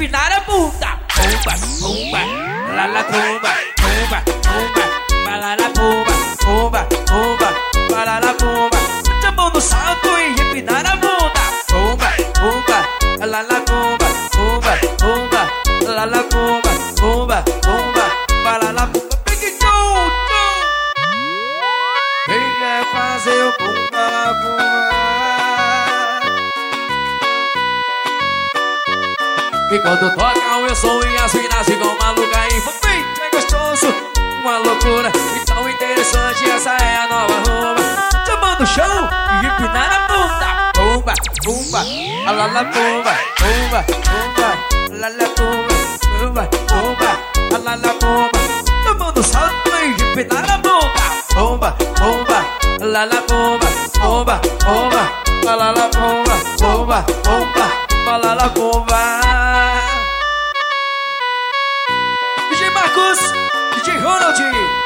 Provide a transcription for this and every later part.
empinar a bunda. Pumba, pumba, lá lá pumba, pumba, pumba, lá lá pumba, pumba, pumba, lá lá pumba. Mete a mão no salto e empinar a bunda. Pumba, pumba, lá lá pumba, pumba, pumba, lá lá pumba, pumba, pumba, lá lá pumba. Big tchum, tchum. Quem quer fazer o pumba, pumba? E quando toca o som e as minas ficam malucas e fofinho, é gostoso, uma loucura. Então interessante, essa é a nova rumba. Chamando o chão e empinar a bunda. Pumba, pumba, alala pumba, pumba, pumba, alala pumba, pumba, pumba, alala pumba. Chamando o salto e empinar a bunda. Pumba, pumba, alala pumba, pumba, pumba, alala pumba, pumba, pumba, alala pumba. DJ Marcos, DJ Ronald.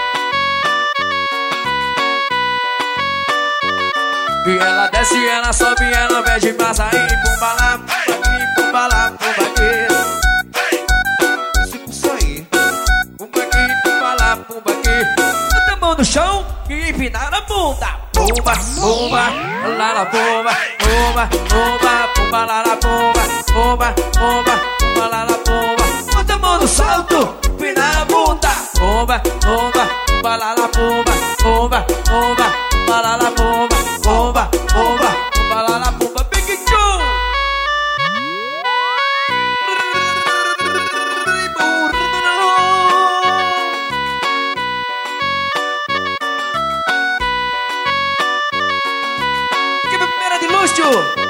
E ela desce, ela sobe, ela mexe, passa aí, pumba lá, pumba aqui, pumba lá, pumba aqui. Isso aí. Pumba aqui, pumba lá, pumba aqui. Bota a mão no chão e empinar a bunda. Pumba, pumba, lá lá pumba, pumba, pumba, pumba lá lá pumba, pumba, pumba, pumba lá lá pumba. Bota a mão no salto, empinar a bunda. Pumba, pumba, pumba lá lá pumba, pumba, pumba, pumba lá lá pumba, pumba, pumba, pumba lá lá pumba. Big tchum. Equipe primeira de luxo.